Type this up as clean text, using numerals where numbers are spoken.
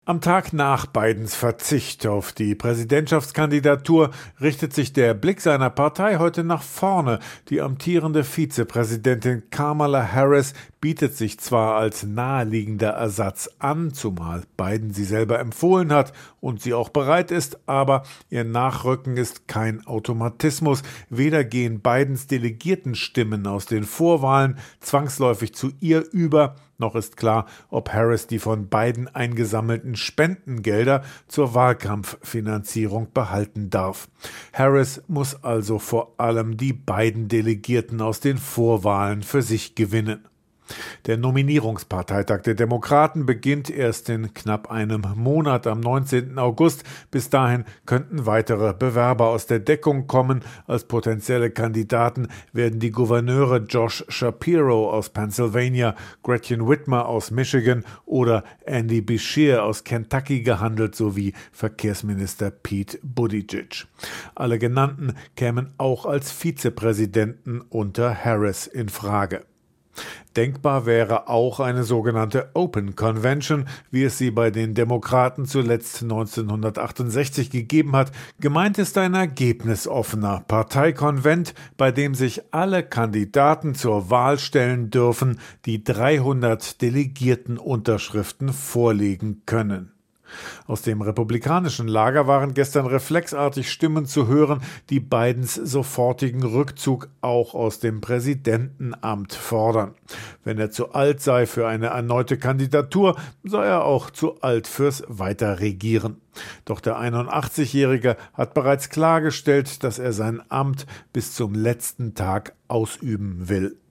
Am Tag nach Bidens Verzicht auf die Präsidentschaftskandidatur richtet sich der Blick seiner Partei heute nach vorne. Die amtierende Vizepräsidentin Kamala Harris bietet sich zwar als naheliegender Ersatz an, zumal Biden sie selber empfohlen hat und sie auch bereit ist, aber ihr Nachrücken ist kein Automatismus. Weder gehen Bidens Delegiertenstimmen aus den Vorwahlen zwangsläufig zu ihr über, noch ist klar, ob Harris die von Biden eingesammelten Spendengelder zur Wahlkampffinanzierung behalten darf. Harris muss also vor allem die beiden Delegierten aus den Vorwahlen für sich gewinnen. Der Nominierungsparteitag der Demokraten beginnt erst in knapp einem Monat am 19. August. Bis dahin könnten weitere Bewerber aus der Deckung kommen. Als potenzielle Kandidaten werden die Gouverneure Josh Shapiro aus Pennsylvania, Gretchen Whitmer aus Michigan oder Andy Beshear aus Kentucky gehandelt, sowie Verkehrsminister Pete Buttigieg. Alle genannten kämen auch als Vizepräsidenten unter Harris in Frage. Denkbar wäre auch eine sogenannte Open Convention, wie es sie bei den Demokraten zuletzt 1968 gegeben hat. Gemeint ist ein ergebnisoffener Parteikonvent, bei dem sich alle Kandidaten zur Wahl stellen dürfen, die 300 Delegiertenunterschriften vorlegen können. Aus dem republikanischen Lager waren gestern reflexartig Stimmen zu hören, die Bidens sofortigen Rückzug auch aus dem Präsidentenamt fordern. Wenn er zu alt sei für eine erneute Kandidatur, sei er auch zu alt fürs Weiterregieren. Doch der 81-Jährige hat bereits klargestellt, dass er sein Amt bis zum letzten Tag ausüben will.